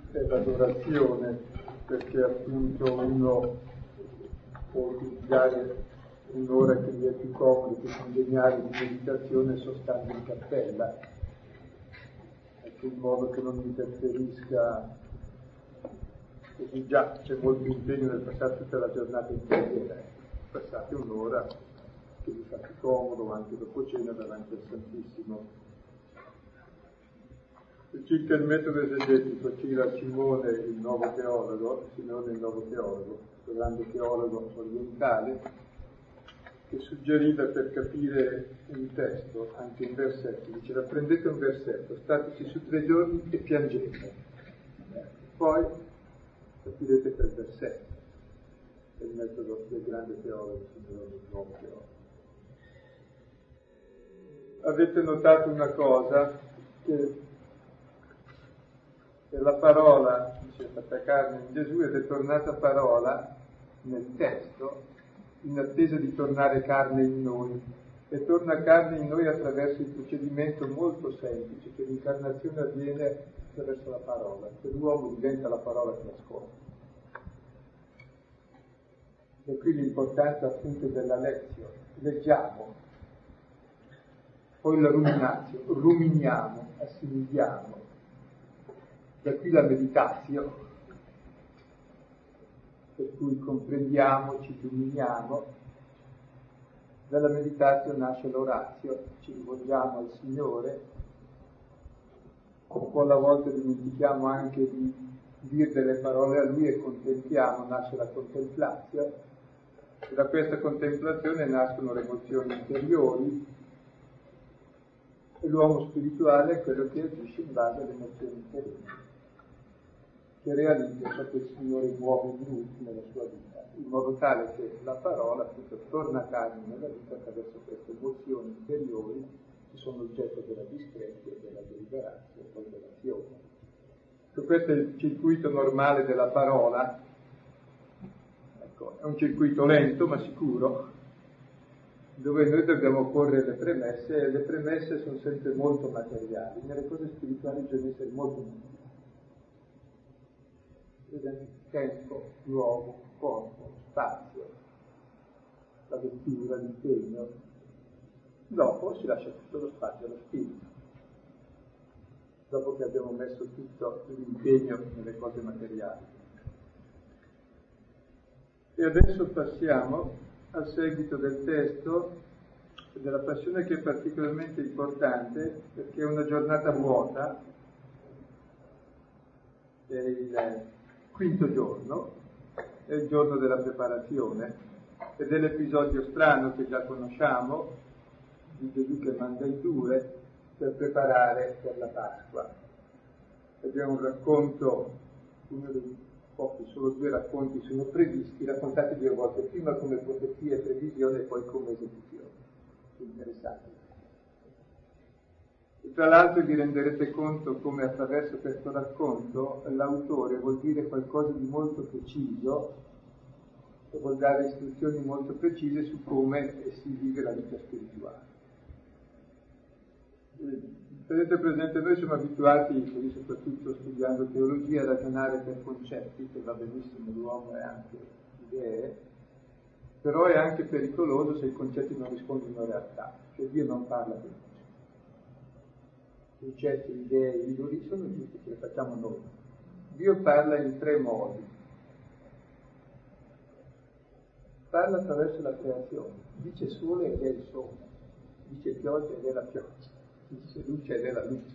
è l'adorazione, perché appunto uno può utilizzare un'ora che gli è più comodo, che congeniale di meditazione sostando in cappella, ecco, in modo che non interferisca, così già c'è molto impegno nel passare tutta la giornata in preghiera, passate un'ora che vi fa più comodo anche dopo cena davanti al Santissimo. Circa il metodo esegetico, c'era Simone il nuovo teologo, il grande teologo orientale, che suggeriva per capire un testo, anche un versetto, diceva prendete un versetto, stateci su 3 giorni e piangete, poi capirete quel versetto. È il metodo del grande teologo, Simone il nuovo teologo. Avete notato una cosa, che la parola, si è fatta carne in Gesù, ed è tornata parola nel testo in attesa di tornare carne in noi, e torna carne in noi attraverso il procedimento molto semplice che l'incarnazione avviene attraverso la parola, che l'uomo diventa la parola che ascolta. E qui l'importanza appunto della lezione. Leggiamo, poi la ruminazio, ruminiamo, assimiliamo, da qui la meditazione, per cui comprendiamo, ci illuminiamo. Dalla meditazione nasce l'orazio, ci rivolgiamo al Signore, un po' alla volta dimentichiamo anche di dire delle parole a Lui e contempliamo, nasce la contemplazione, e da questa contemplazione nascono le emozioni interiori, e l'uomo spirituale è quello che agisce in base alle emozioni interiori, che realizza ciò che il Signore muove in lui nella sua vita, in modo tale che la parola appunto torna carne nella vita attraverso queste emozioni interiori che sono oggetto della discrezia, della deliberazione e poi dell'azione. Questo è il circuito normale della parola, ecco, è un circuito lento ma sicuro, dove noi dobbiamo porre le premesse, e le premesse sono sempre molto materiali. Nelle cose spirituali bisogna essere molto materiali. Tempo, luogo, corpo, spazio, la vettura, l'impegno. Dopo si lascia tutto lo spazio allo spirito, dopo che abbiamo messo tutto l'impegno nelle cose materiali. E adesso passiamo al seguito del testo della Passione, che è particolarmente importante perché è una giornata vuota, è il quinto giorno, è il giorno della preparazione, ed è l'episodio strano che già conosciamo di Gesù che manda i 2 per preparare per la Pasqua. Abbiamo un racconto, uno dei pochi, solo 2 racconti sono previsti, raccontati 2 volte, prima come profezia e previsione e poi come esecuzione. Interessante. E tra l'altro vi renderete conto come attraverso questo racconto l'autore vuol dire qualcosa di molto preciso, e vuol dare istruzioni molto precise su come si vive la vita spirituale. Tenete presente, noi siamo abituati, soprattutto studiando teologia, a ragionare per concetti, che va benissimo, l'uomo è anche idee, però è anche pericoloso se i concetti non rispondono alla realtà, cioè Dio non parla per concetti. Concetti, idee, idoli sono giusti che le facciamo noi. Dio parla in 3 modi. Parla attraverso la creazione, dice sole ed è il sole, dice pioggia ed è la pioggia, dice luce ed è la luce.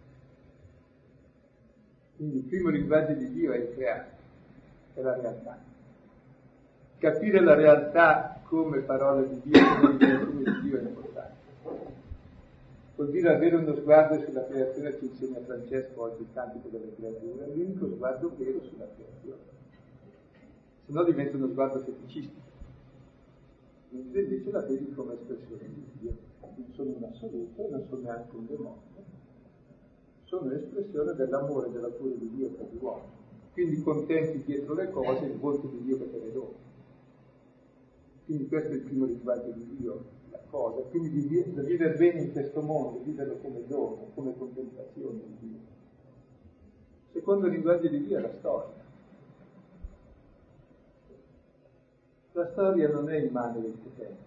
Quindi il primo linguaggio di Dio è il creato, è la realtà. Capire la realtà come parola di Dio, come creazione di Dio è importante. Vuol dire avere uno sguardo sulla creazione, ci insegna Francesco oggi, il cantico delle creature, è l'unico sguardo vero sulla creazione. Se no diventa uno sguardo feticistico. Mentre invece la vedi come espressione di Dio. Non sono un assoluto e non sono neanche un demonio. Sono espressione dell'amore e della cura di Dio per l'uomo. Quindi contenti dietro le cose il volto di Dio che te le dona. Quindi questo è il primo linguaggio di Dio, la cosa. Quindi da vivere bene in questo mondo, viverlo come dono, come contemplazione di Dio. secondo il linguaggio di Dio è la storia. La storia non è in mano del potente,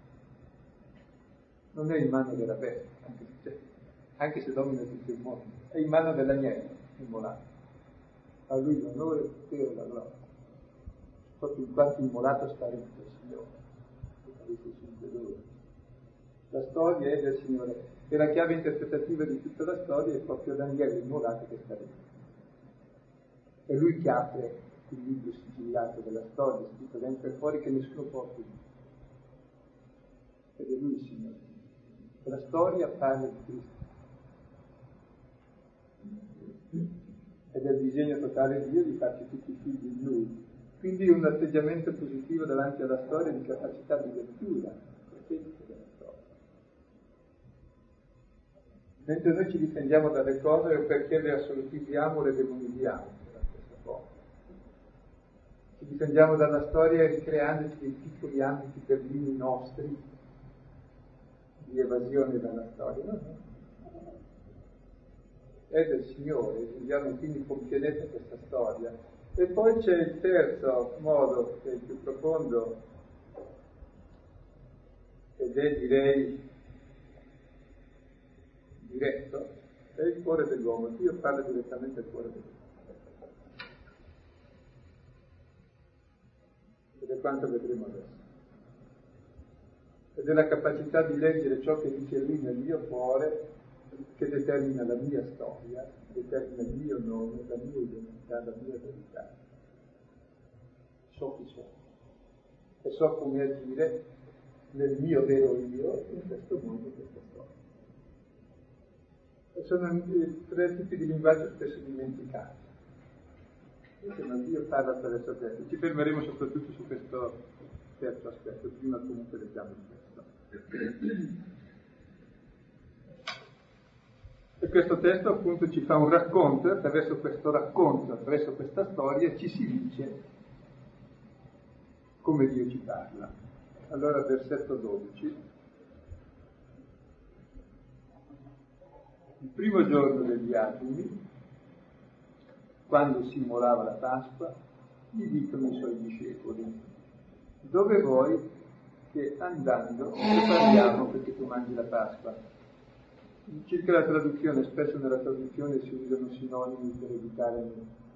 non è in mano della bestia, anche se domina tutto il mondo, è in mano dell'agnello immolato. A lui l'onore, il potere e la gloria. Proprio in quanto immolato sta ricco il Signore. La storia è del Signore e la chiave interpretativa di tutta la storia è proprio l'agnello immolato che sta ricco. È lui che apre il libro sigillato della storia, scritto dentro e fuori, che nessuno può aprire. Ed è lui il Signore. E la storia parla di Cristo. Ed è il disegno totale di Dio di farci tutti figli di Lui. Quindi un atteggiamento positivo davanti alla storia di capacità di lettura profetica della storia. Mentre noi ci difendiamo dalle cose perché le assolutizziamo, le demonizziamo, è la stessa cosa. Ci difendiamo dalla storia ricreandoci dei piccoli ambiti berlini nostri di evasione dalla storia. No. È del Signore, diciamo, quindi contenete questa storia. E poi c'è il terzo modo, che è il più profondo, ed è, direi, diretto, è il cuore dell'uomo. Dio parla direttamente al cuore dell'uomo. Ed è quanto vedremo adesso. Ed è la capacità di leggere ciò che dice Lui nel mio cuore, che determina la mia storia, determina il mio nome, la mia identità, la mia verità. So chi sono e so come agire nel mio vero io in questo mondo, in questa storia. E sono tre tipi di linguaggio spesso dimenticati. Ma Dio parla attraverso questo. Ci fermeremo soprattutto su questo terzo aspetto, prima comunque leggiamo il testo. E questo testo appunto ci fa un racconto, attraverso questo racconto, attraverso questa storia ci si dice come Dio ci parla. Allora versetto 12. Il primo giorno degli Agimi, quando si immolava la Pasqua, gli dicono i suoi discepoli: dove vuoi che andando prepariamo perché tu mangi la Pasqua? Circa la traduzione, spesso nella traduzione si usano sinonimi per evitare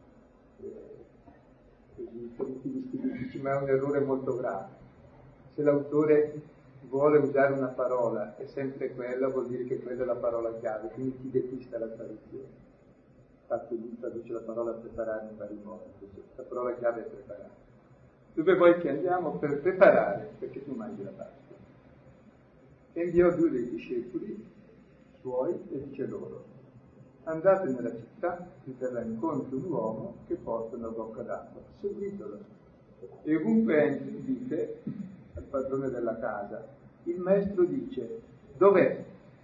così stilistici, ma è un errore molto grave. Se l'autore vuole usare una parola e sempre quella, vuol dire che quella è la parola chiave, quindi chi depista la traduzione. Infatti lui traduce la parola preparare in vari modi, la parola chiave è preparare. Dove vuoi che andiamo? Per preparare, perché tu mangi la Pasqua. E inviò due dei discepoli suoi e dice loro: andate nella città, vi verrà incontro un uomo che porta una bocca d'acqua, seguitelo. E ovunque entri dite al padrone della casa: il maestro dice, dov'è?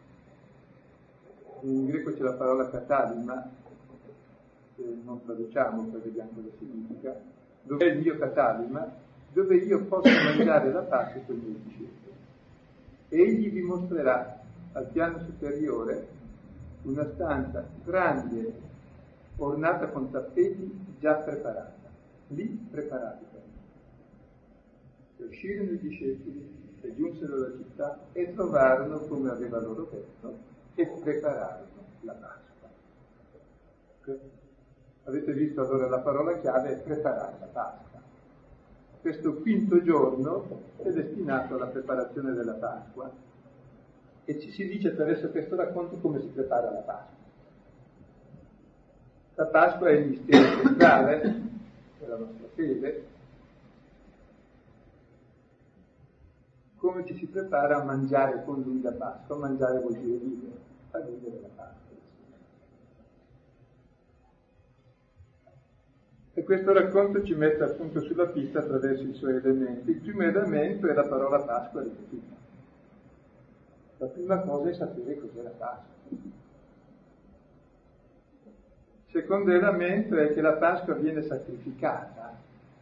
In greco c'è la parola katalima, non traduciamo, poi vediamo cosa significa. Dov'è il mio katalima? Dove io posso mangiare la Pasqua con i miei discepoli. Egli vi mostrerà al piano superiore una stanza grande, ornata con tappeti già preparata. Lì preparati per me. E uscirono i discepoli e giunsero alla città e trovarono come aveva loro detto e prepararono la Pasqua. Okay? Avete visto allora la parola chiave è preparare la Pasqua. Questo quinto giorno è destinato alla preparazione della Pasqua e ci si dice attraverso questo racconto come si prepara la Pasqua. La Pasqua è il mistero centrale della nostra fede. Come ci si prepara a mangiare con lui la Pasqua? Mangiare vuol dire vivere, a vivere la Pasqua. E questo racconto ci mette appunto sulla pista attraverso i suoi elementi. Il primo elemento è la parola Pasqua ripetuta. La prima cosa è sapere cos'è la Pasqua. Il secondo elemento è che la Pasqua viene sacrificata.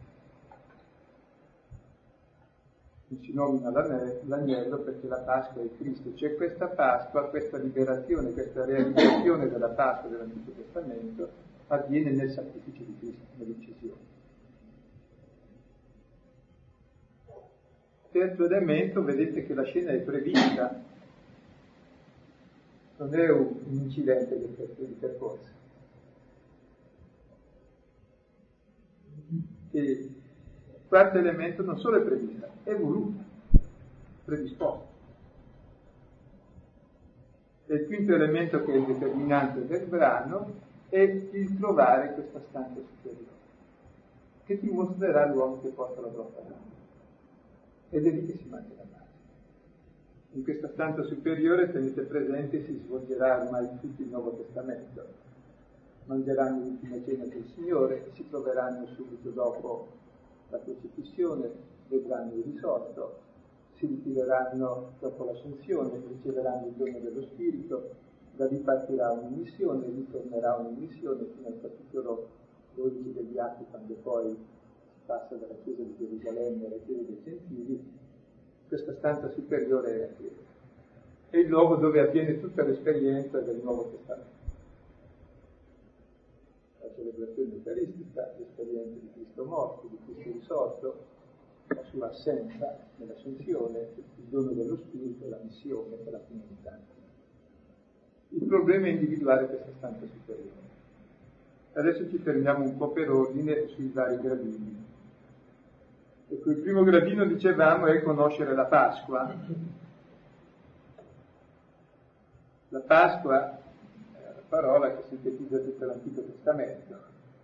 Si nomina l'agnello perché la Pasqua è Cristo. C'è questa Pasqua, questa liberazione, questa realizzazione della Pasqua dell'Antico Testamento avviene nel sacrificio di Cristo, nell'uccisione. Terzo elemento, vedete che la scena è prevista, non è un incidente di percorso. E quarto elemento, non solo è prevista, è voluta, predisposta. E il quinto elemento, che è il determinante del brano, è il trovare questa stanza superiore, che ti mostrerà l'uomo che porta la grotta d'amore. Ed è lì che si mangia la pace. In questa stanza superiore, tenete presente, si svolgerà ormai tutto il Nuovo Testamento. Mangeranno l'ultima cena del Signore, si troveranno subito dopo la crocifissione, vedranno il risorto, si ritireranno dopo l'ascensione, riceveranno il dono dello Spirito, da lì partirà una missione, ritornerà una missione fino al capitolo 12 degli Atti, quando poi si passa dalla Chiesa di Gerusalemme alla Chiesa dei Gentili. Questa stanza superiore è il luogo dove avviene tutta l'esperienza del Nuovo Testamento. La celebrazione eucaristica, l'esperienza di Cristo morto, di Cristo risorto, la sua assenza nell'ascensione, il dono dello Spirito, la missione per la comunità. Il problema è individuare questa stanza superiore. Adesso ci fermiamo un po' per ordine sui vari gradini. Ecco, il primo gradino, dicevamo, è conoscere la Pasqua. La Pasqua è la parola che sintetizza tutto l'Antico Testamento.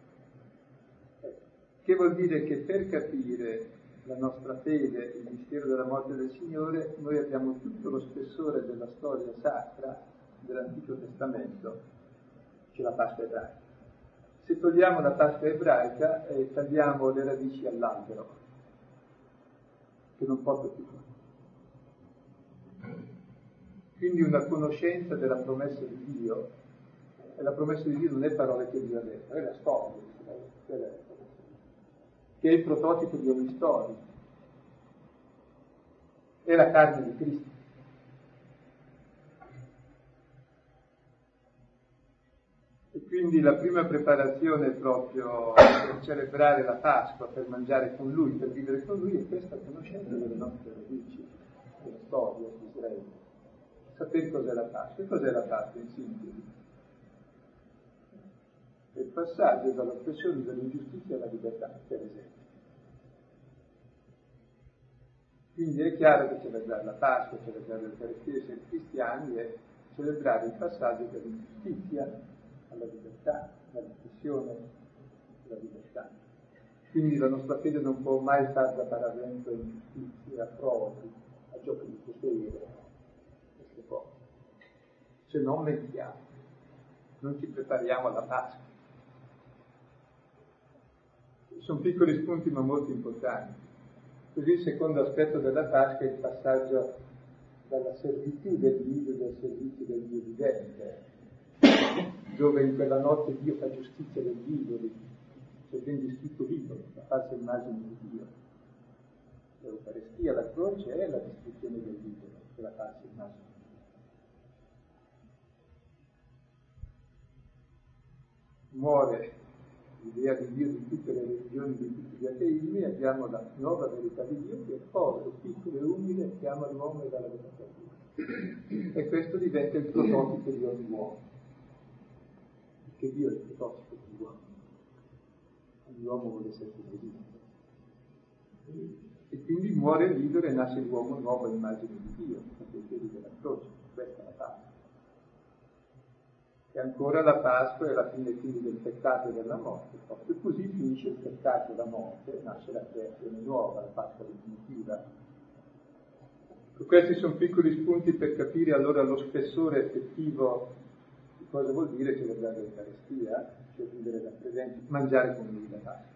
Che vuol dire che per capire la nostra fede, il mistero della morte del Signore, noi abbiamo tutto lo spessore della storia sacra dell'Antico Testamento, c'è la Pasqua ebraica. Se togliamo la Pasqua ebraica tagliamo le radici all'albero, che non porta più frutto. Quindi una conoscenza della promessa di Dio, e la promessa di Dio non è parole che Dio ha detto, è la storia che è il prototipo di ogni storia, è la carne di Cristo. E quindi la prima preparazione è proprio per celebrare la Pasqua, per mangiare con Lui, per vivere con Lui, è questa conoscenza delle nostre radici, della storia di Israele. Sapere cos'è la Pasqua. E cos'è la Pasqua in sintesi? È il passaggio dall'oppressione dell'ingiustizia alla libertà, per esempio. Quindi è chiaro che celebrare la Pasqua, celebrare l'Eucaristia, essere cristiani, è celebrare il passaggio dall'ingiustizia alla libertà, dall'oppressione alla libertà. Quindi la nostra fede non può mai far da paravento in giustizia, a frodi, a giochi di potere, queste cose. Se non mentiamo, non ci prepariamo alla Pasqua. Sono piccoli spunti ma molto importanti. Così il secondo aspetto della Pasqua è il passaggio dalla servitù dell'idolo al servizio del Dio vivente, dove in quella notte Dio fa giustizia degli idoli, c'è ben descritto l'idolo, la falsa immagine di Dio. L'Eucaristia, la croce è la distruzione dell'idolo, della falsa immagine di Dio. Muore l'idea di Dio di tutte le religioni, di tutti gli ateismi, abbiamo la nuova verità di Dio che è povero, piccolo e umile, chiama l'uomo e dà la verità a Dio. E questo diventa il prototipo di ogni uomo, perché Dio è il prototipo di uomo. Ogni uomo vuole essere come Dio. E quindi muore l'idolo e nasce l'uomo nuovo a immagine di Dio, sotto i piedi della croce. Questa è la Pasqua. E ancora la Pasqua è la fine quindi del peccato e della morte. Proprio così finisce il peccato e la morte, nasce la creazione nuova, la Pasqua definitiva. Questi sono piccoli spunti per capire allora lo spessore effettivo di cosa vuol dire celebrare l'Eucaristia, cioè vivere da presente, mangiare con Lui la Pasqua.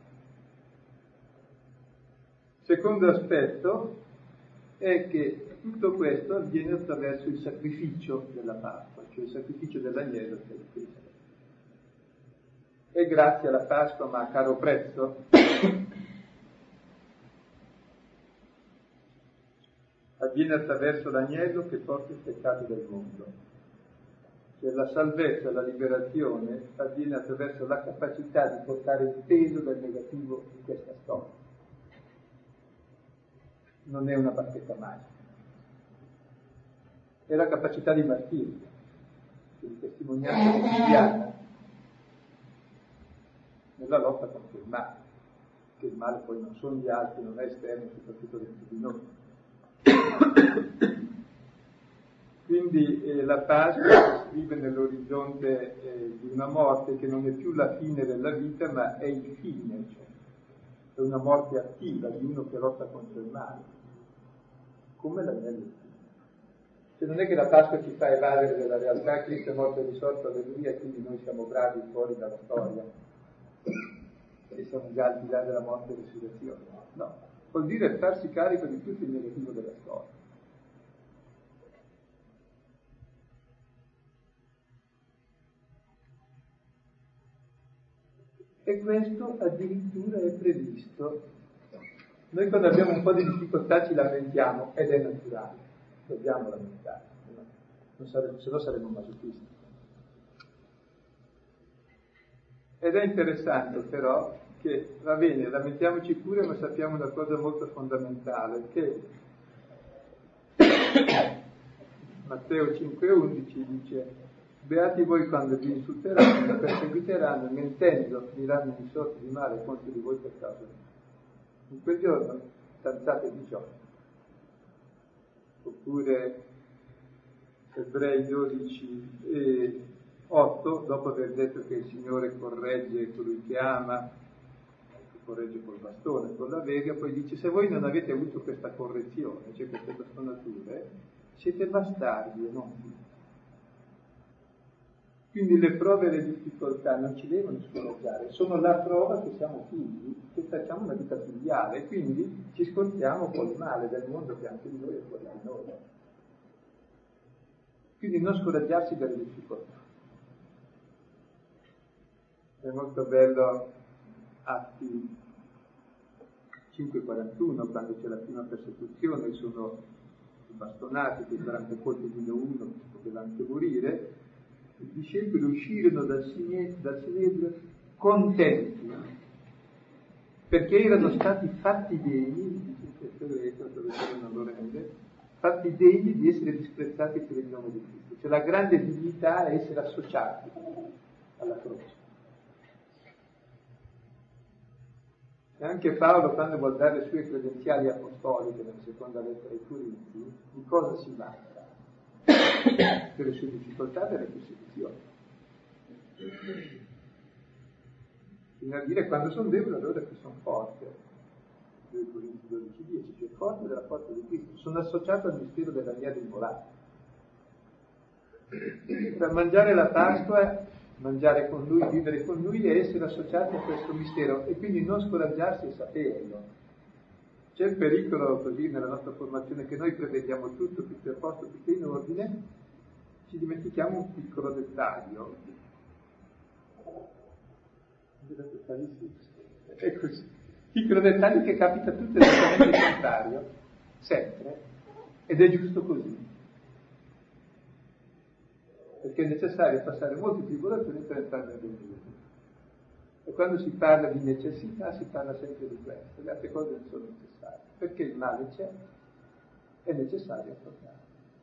Secondo aspetto è che tutto questo avviene attraverso il sacrificio della Pasqua, cioè il sacrificio dell'agnello per Cristo. E grazie alla Pasqua, ma a caro prezzo, avviene attraverso l'agnello che porta il peccato del mondo. che la salvezza, la liberazione avviene attraverso la capacità di portare il peso del negativo in questa storia. Non è una bacchetta magica, è la capacità di martirio, di testimonianza quotidiana nella lotta contro il male, che il male poi non sono gli altri, non è esterno, soprattutto dentro di noi. Quindi la Pasqua si scrive nell'orizzonte di una morte che non è più la fine della vita, ma è il fine, cioè è una morte attiva di uno che lotta contro il male, come l'agnello. Cioè non è che la Pasqua ci fa evadere dalla realtà, Cristo è morto e risorto, alleluia, e quindi noi siamo bravi fuori dalla storia e siamo già al di là della morte e risurrezione. No, vuol dire farsi carico di tutto il negativo della storia. E questo addirittura è previsto. Noi quando abbiamo un po' di difficoltà ci lamentiamo, ed è naturale, dobbiamo lamentarci, no? Se no saremmo masochisti. Ed è interessante però che, va bene, lamentiamoci pure, ma sappiamo una cosa molto fondamentale, che Matteo 5,11 dice: beati voi quando vi insulteranno, vi perseguiteranno, mentendo diranno di sorte di male contro di voi per causa di me. In quel giorno stanziate 18. Oppure Ebrei 12:8, dopo aver detto che il Signore corregge colui che ama, corregge col bastone, con la vega, poi dice: se voi non avete avuto questa correzione, cioè queste bastonature, siete bastardi e non figli. Quindi le prove e le difficoltà non ci devono scoraggiare, sono la prova che siamo figli, che facciamo una vita filiale, quindi ci scontriamo con il male del mondo che anche di noi è fuori di noi. Quindi non scoraggiarsi dalle difficoltà. È molto bello Atti 5,41, quando c'è la prima persecuzione, sono bastonati, che 40 colpi di uno poteva anche morire. I discepoli uscirono dal Sinedrio contenti, perché erano stati fatti degni, fatti degni di essere disprezzati per il nome di Cristo. Cioè la grande dignità è essere associati alla croce. E anche Paolo, quando vuol dare le sue credenziali apostoliche nella seconda lettera ai Corinzi, di cosa si vanta? Per le sue difficoltà e delle persecuzioni. Bisogna dire quando sono debole allora che sono forte. 2 Corinzi 12:10, cioè forte della forza di Cristo. Sono associato al mistero dell'agnello immolato. Per mangiare la Pasqua, mangiare con lui, vivere con lui e essere associati a questo mistero e quindi non scoraggiarsi e saperlo. C'è il pericolo così nella nostra formazione che noi prevediamo tutto è a posto, tutto in ordine, ci dimentichiamo un piccolo dettaglio. È così. Piccolo dettaglio che capita tutto esattamente il contrario, sempre, ed è giusto così. Perché è necessario passare molte tribolazioni per entrare nel regno di Dio. E quando si parla di necessità si parla sempre di questo, le altre cose non sono necessarie, perché il male c'è, è necessario affrontarlo.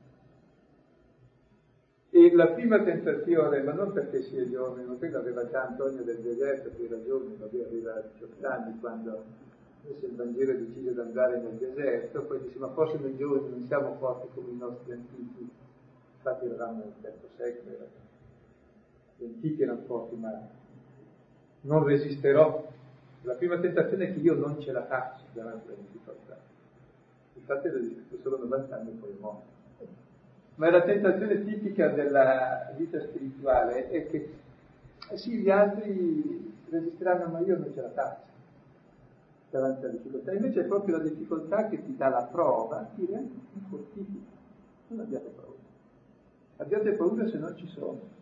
E la prima tentazione, ma non perché sia giovane, ma quello aveva già Antonio del Deserto, che era giovane, aveva 18 anni quando il Vangelo decise di andare nel deserto, poi dice: ma forse noi giovani non siamo forti come i nostri antichi, infatti eravamo nel terzo secolo, gli antichi erano forti, ma non resisterò. La prima tentazione è che io non ce la faccio davanti alla difficoltà. Infatti è resistito solo 90 anni e poi è morto. Ma la tentazione tipica della vita spirituale è che sì, gli altri resisteranno, ma io non ce la faccio davanti alla difficoltà. Invece è proprio la difficoltà che ti dà la prova, ti rende più fortifica. Non abbiate paura. Abbiate paura se non ci sono.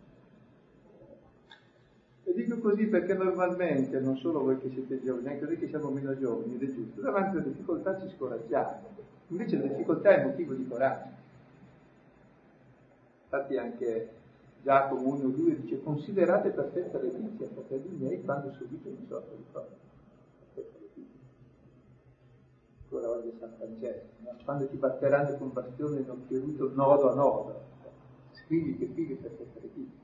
E dico così perché normalmente, non solo voi che siete giovani, anche noi che siamo meno giovani, ed è giusto, davanti alle difficoltà ci scoraggiamo. Invece la difficoltà è motivo di coraggio. Infatti anche Giacomo 1,2 dice: considerate perfetta letizia, fratelli miei, quando subite una sorta di cosa. Perfetta letizia. Ancora oggi è San Francesco, no? Quando ti batteranno con bastione non chieruto nodo a nodo, scrivi che figli perfetta letizia.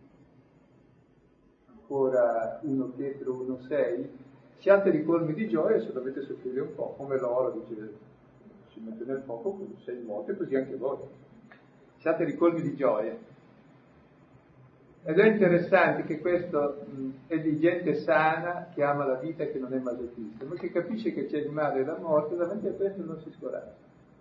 Ancora 1 Pietro 1,6: siate ricolmi di gioia se dovete soffrire un po', come l'oro, dice, si mette nel fuoco 6 volte, così anche voi. Siate ricolmi di gioia. Ed è interessante che questo è di gente sana che ama la vita e che non è masochista, ma che capisce che c'è il male e la morte, davanti a questo non si scoraggia.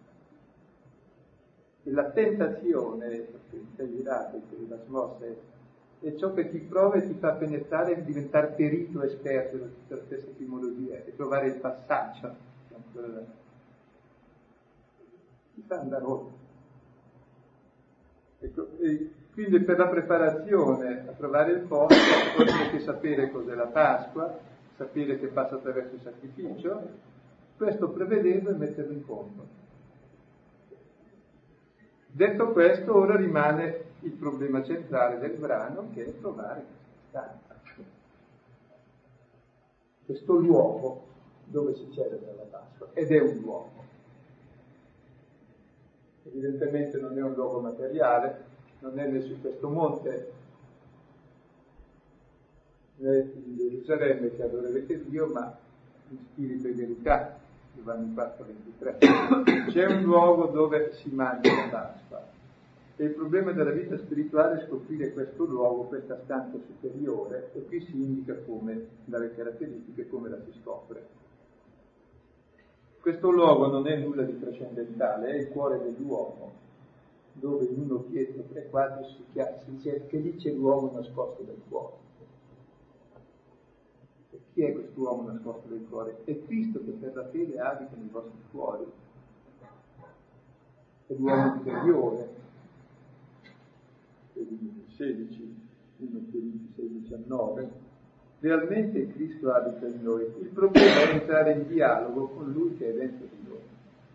E la tentazione, la smossa, è ciò che ti prova e ti fa penetrare e diventare perito, esperto da tutta la stessa etimologia, e trovare il passaggio, ti fa andare oltre. Ecco, e quindi per la preparazione a trovare il posto oltre che sapere cos'è la Pasqua, sapere che passa attraverso il sacrificio, questo prevedevo e metterlo in conto. Detto questo, ora rimane il problema centrale del brano, che è trovare questa stanza, questo luogo dove si celebra la Pasqua, ed è un luogo. Evidentemente non è un luogo materiale, non è né su questo monte né in Gerusalemme che adorerete Dio, ma in spirito e verità, Giovanni 4,23. C'è un luogo dove si mangia la Pasqua, e il problema della vita spirituale è scoprire questo luogo, questa stanza superiore, e qui si indica come, dalle caratteristiche, come la si scopre. Questo luogo non è nulla di trascendentale, è il cuore dell'uomo, dove in 1 Pietro 3,4 si dice che lì c'è l'uomo nascosto del cuore. E chi è quest'uomo nascosto del cuore? È Cristo che per la fede abita nei vostri cuori. È l'uomo interiore. 16, 1 Corinzi 6,19. Realmente Cristo abita in noi. Il problema è entrare in dialogo con Lui che è dentro di noi.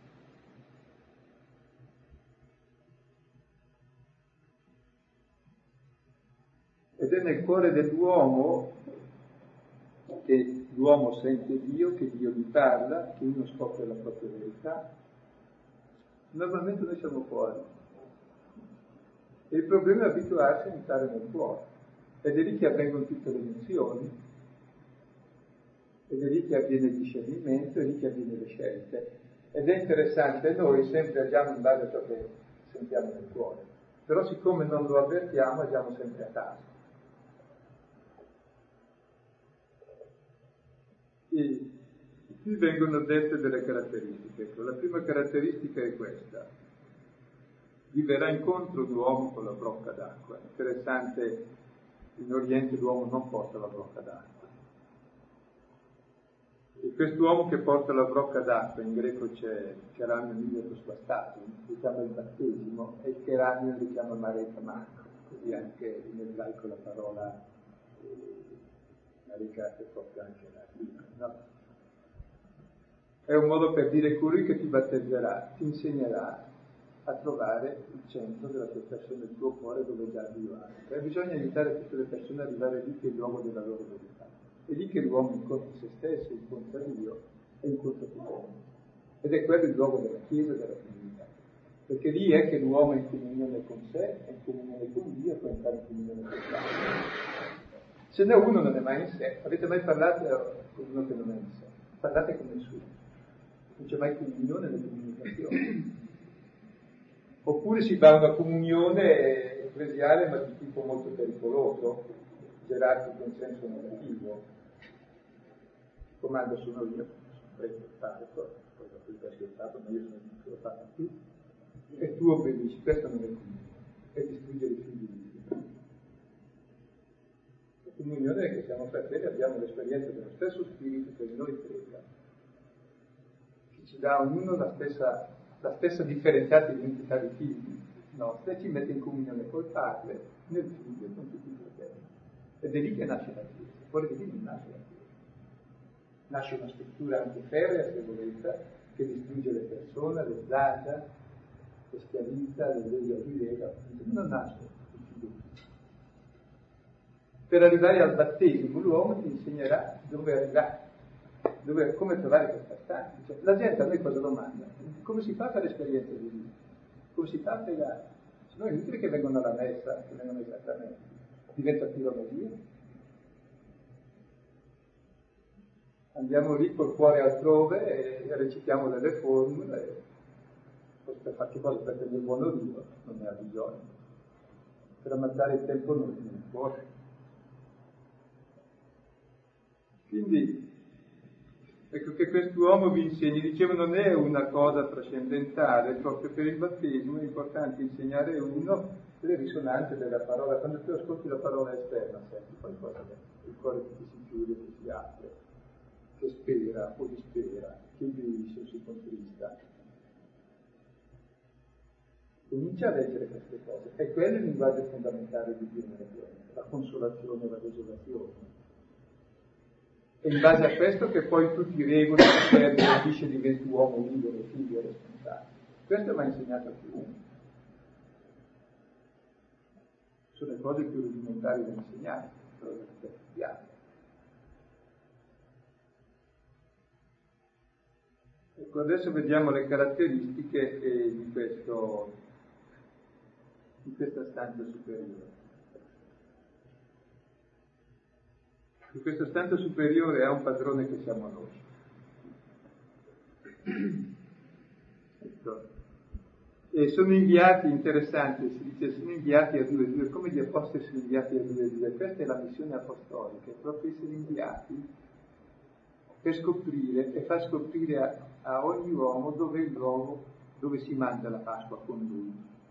Ed è nel cuore dell'uomo che l'uomo sente Dio, che Dio gli parla, che uno scopre la propria verità. Normalmente noi siamo fuori. E il problema è abituarsi a entrare nel cuore. Ed è lì che avvengono tutte le emozioni, ed è lì che avviene il discernimento, è lì che avviene le scelte. Ed è interessante, noi sempre agiamo in base a ciò che sentiamo nel cuore, però siccome non lo avvertiamo agiamo sempre a caso. E qui vengono dette delle caratteristiche. Ecco, la prima caratteristica è questa: vi verrà incontro l'uomo con la brocca d'acqua. Interessante, in Oriente l'uomo non porta la brocca d'acqua. E quest'uomo che porta la brocca d'acqua, in greco c'è keramio mileto squastato, richiama il battesimo, e il keramio richiama mareka marco, così anche in ebraico la parola mareka è proprio anche la prima, no? È un modo per dire colui che ti battezzerà, ti insegnerà a trovare il centro della tua persona, il tuo cuore, dove già Dio ha. E bisogna aiutare tutte le persone ad arrivare lì che è il luogo della loro verità. È lì che l'uomo incontra se stesso, incontra Dio e incontra tutti. Ed è quello il luogo della Chiesa e della comunità. Perché lì è che l'uomo è in comunione con sé, è in comunione con Dio e può entrare in comunione con l'altro. Se ne uno non è mai in sé. Avete mai parlato con uno che non è in sé? Parlate con nessuno. Non c'è mai comunione né comunicazione. Oppure si va a una comunione ecclesiale ma di tipo molto pericoloso, gerarchico in senso negativo. Comando sono io, sono preso a fare, poi dopo il testo è stato, ma io sono il che lo fanno qui, e tu obbedisci. Questo non è comunione, è distruggere i figli di Dio. La comunione è che siamo fratelli, abbiamo l'esperienza dello stesso spirito che in noi prega, che ci dà a ognuno la stessa differenziata identità di figli nostri, e ci mette in comunione col Padre, nel Figlio e con tutti i fratelli. Ed è lì che nasce la Chiesa, fuori di lì non nasce la Chiesa. Nasce una struttura anche ferrea, se volete, che distrugge le persone, le sdacia, le schiavizza, le lega, non nasce il figlio. Per arrivare al battesimo l'uomo ti insegnerà dove arrivare, come trovare questa stanza. Cioè, la gente a noi cosa domanda? Come si fa a fare esperienza di vita? Come si fa a pregare? Se no è inutile che vengono alla messa, che vengono esattamente, diventa pironeria. Andiamo lì col cuore altrove e recitiamo delle formule, per qualche cosa per tenere buono Dio non ne ha bisogno. Per ammazzare il tempo non può. Quindi ecco che quest'uomo vi insegni, dicevo, non è una cosa trascendentale, proprio per il battesimo è importante insegnare uno le risonanze della parola. Quando tu ascolti la parola esterna senti qualcosa dentro, il cuore che ti si chiude, che si apre, che spera o dispera, che ubbidisce o si contrista. Comincia a leggere queste cose, e quello è il linguaggio fondamentale di Dio nella tua vita, la consolazione e la desolazione. E in base a questo che poi tu ti regoli, ti capisci e diventi uomo libero, figlio, responsabile. Questo va insegnato a chiunque. Sono le cose più rudimentali da insegnare, però da studiare. Ecco, adesso vediamo le caratteristiche di questa stanza superiore. Questa stanza superiore ha un padrone che siamo noi. Ecco. E sono inviati, interessante, si dice, sono inviati a due, come gli apostoli sono inviati a due. Questa è la missione apostolica, è proprio essere inviati per scoprire e far scoprire a ogni uomo dove è il luogo dove si mangia la Pasqua con lui.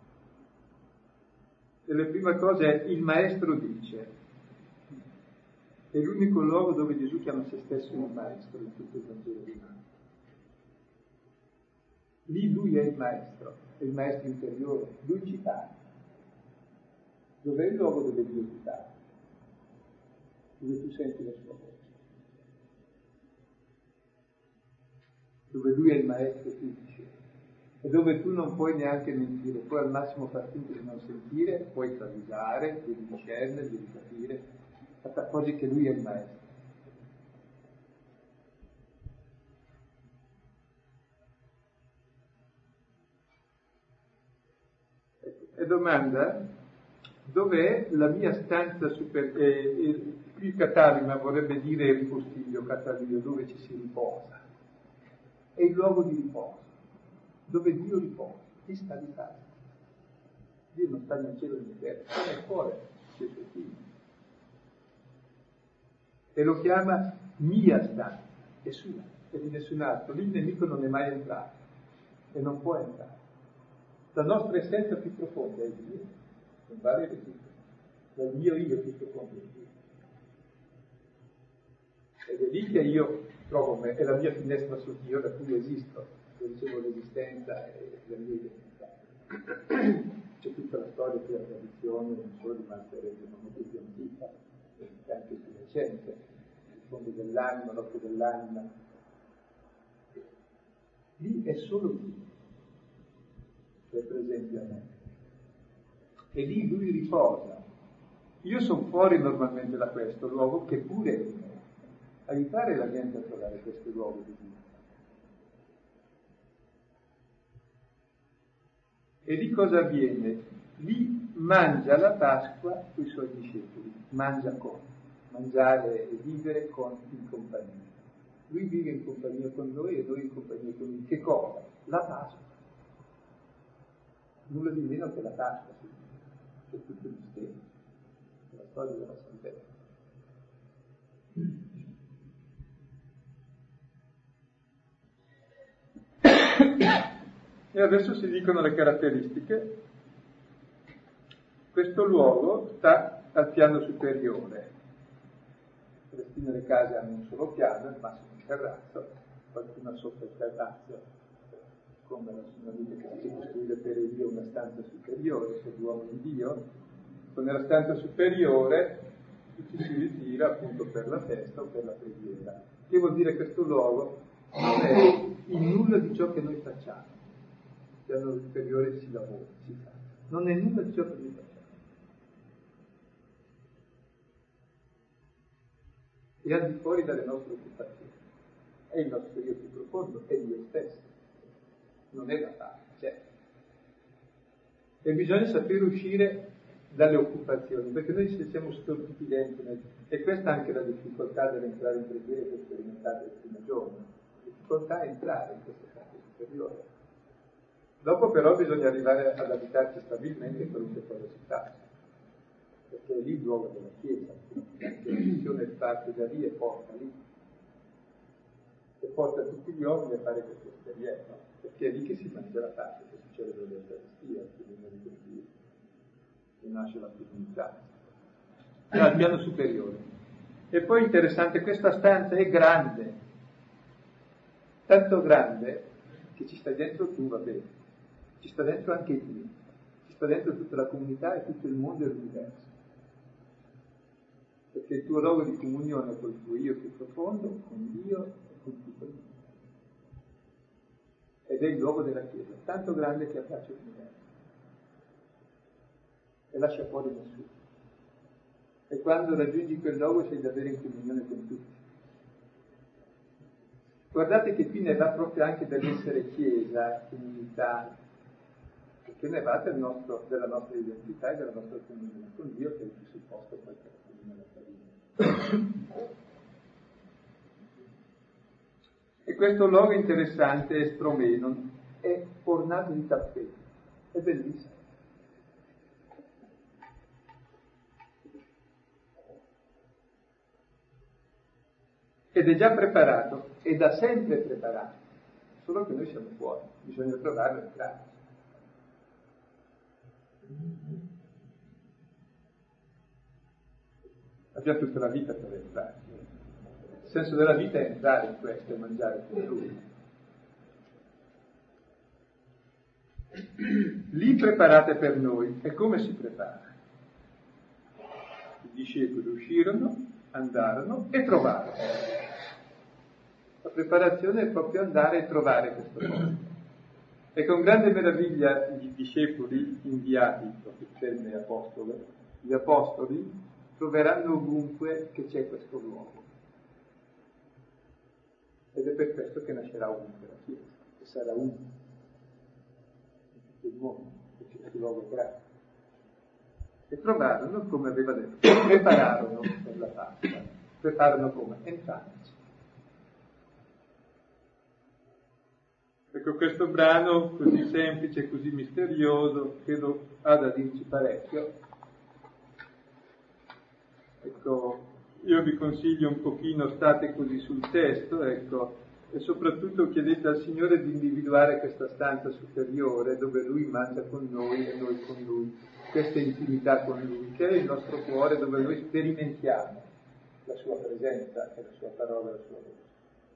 E la prima cosa è il Maestro dice. È l'unico luogo dove Gesù chiama se stesso il Maestro in tutto il Vangelo di Marco. Lì lui è il Maestro interiore, lui ci parla. Dov'è il luogo dove Dio ti parla? Dove tu senti la sua voce. Dove lui è il Maestro fisico. E dove tu non puoi neanche mentire, puoi al massimo far finta di non sentire, puoi travisare, devi discernere, devi capire, ma t'accorgi che lui è il Maestro. E domanda, dov'è la mia stanza superiore? Il catalima vorrebbe dire ripostiglio, catalio, dove ci si riposa. È il luogo di riposo, dove Dio riposa, chi sta di casa. Dio non sta nel cielo e nel terra, sta nel cuore, siete figli. E lo chiama mia stanza, è sua, è di nessun altro. Lì il nemico non è mai entrato e non può entrare. La nostra essenza più profonda è Dio, non vale resistere. Dal mio io più profondo è Dio. Ed è lì che io trovo me, è la mia finestra su Dio da cui esisto, io ricevo l'esistenza e la mia identità. C'è tutta la storia della tradizione, non solo di Martirese, ma molto più antica, e anche più recente, il fondo dell'anima, l'occhio dell'anima. Lì è solo Dio che è presente a me. E lì lui riposa. Io sono fuori normalmente da questo luogo che pure è mio. Aiutare la gente a trovare questo luogo di Dio. E lì cosa avviene? Lì mangia la Pasqua con i suoi discepoli, mangiare e vivere in compagnia. Lui vive in compagnia con noi e noi in compagnia con lui. Che cosa? La Pasqua. Nulla di meno che la Pasqua, c'è tutto il mistero, la storia della salvezza. E adesso si dicono le caratteristiche. Questo luogo sta al piano superiore. Persino le case hanno un solo piano, al massimo un terrazzo, qualcuno sotto il terrazzo, come la signorina che si costruisce per Dio una stanza superiore, se l'uomo di Dio. Con la stanza superiore ci si ritira appunto per la festa o per la preghiera. Che vuol dire che questo luogo non è in nulla di ciò che noi facciamo. Il piano superiore si lavora, si fa. Non è nulla di ciò che noi facciamo. è al di fuori dalle nostre occupazioni. È il nostro io più profondo, è Dio stesso, non è la pace, certo. E bisogna sapere uscire dalle occupazioni, perché noi ci siamo storditi dentro, e questa è anche la difficoltà dell'entrare in preghiera che sperimentate il primo giorno. La difficoltà è entrare in questa parte superiore. Dopo però bisogna arrivare ad abitarci stabilmente in qualunque cosa si faccia, perché è lì il luogo della Chiesa, anche la missione parte da lì e porta lì, e porta tutti gli uomini a fare questa esperienza, perché è lì che si mangia la pace, che succede nell'Eucaristia, che nasce la comunità, al piano superiore. E poi interessante, questa stanza è grande, tanto grande che ci sta dentro tu, va bene, ci sta dentro anche Dio, ci sta dentro tutta la comunità e tutto il mondo e l'universo, perché il tuo luogo di comunione è col tuo io più profondo, con Dio e con tutto il mondo, ed è il luogo della Chiesa, tanto grande che abbraccia l'universo e lascia fuori nessuno. E quando raggiungi quel luogo sei davvero in comunione con tutti. Guardate che qui ne va proprio anche dell'essere Chiesa, comunità, perché ne va della nostra identità e della nostra comunione con Dio, che è il presupposto poi per la comunione della vita. E questo luogo interessante è Stromenon, è ornato di tappeti, è bellissimo. Ed è già preparato, è da sempre preparato, solo che noi siamo fuori, bisogna trovarlo e entrare. Abbiamo tutta la vita per entrare. Il senso della vita è entrare in questo e mangiare con Lui. Lì preparate per noi. E come si prepara? I discepoli uscirono, andarono e trovarono. La preparazione è proprio andare e trovare questo posto. E con grande meraviglia i discepoli inviati, proprio il termine apostolo, gli apostoli troveranno ovunque che c'è questo luogo. Ed è per questo che nascerà ovunque la Chiesa, che sarà unica in tutto il mondo, perché questo luogo è grande. E trovarono, come aveva detto, prepararono per la Pasqua. Prepararono come? Entrandoci. Ecco, questo brano così semplice, così misterioso, credo ha da dirci parecchio. Ecco, io vi consiglio un pochino, state così sul testo, ecco, e soprattutto chiedete al Signore di individuare questa stanza superiore dove Lui mangia con noi e noi con Lui, questa intimità con Lui, che è il nostro cuore dove noi sperimentiamo la Sua presenza e la Sua parola e la Sua voce.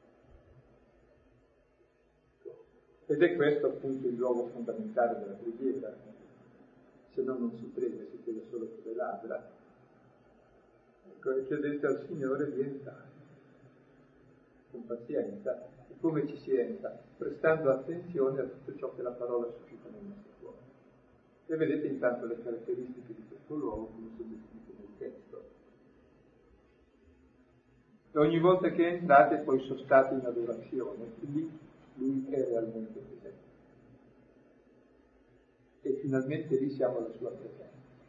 Ed è questo appunto il luogo fondamentale della preghiera, se no non si prega, si prega solo con le labbra. Ecco, e chiedete al Signore di entrare con pazienza. E come ci si entra? Prestando attenzione a tutto ciò che la parola suscita nel nostro cuore. E vedete intanto le caratteristiche di questo luogo come sono descritte nel testo. E ogni volta che entrate poi sostate in adorazione, quindi Lui è realmente presente. E finalmente lì siamo alla sua presenza.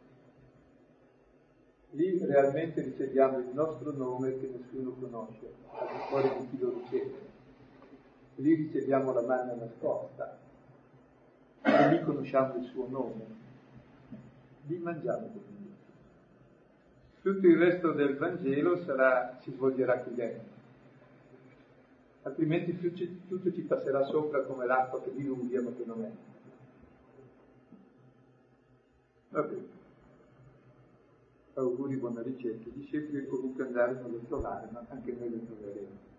Lì realmente riceviamo il nostro nome che nessuno conosce, al di fuori di chi lo riceve. Lì riceviamo la manna nascosta, e lì conosciamo il suo nome. Lì mangiamo con Dio. Tutto il resto del Vangelo si svolgerà qui dentro. Altrimenti tutto ci passerà sopra come l'acqua che diluvia ma che non è. Va bene. Auguri, buona ricerca. I discepoli comunque andarono a trovare, ma anche noi lo troveremo.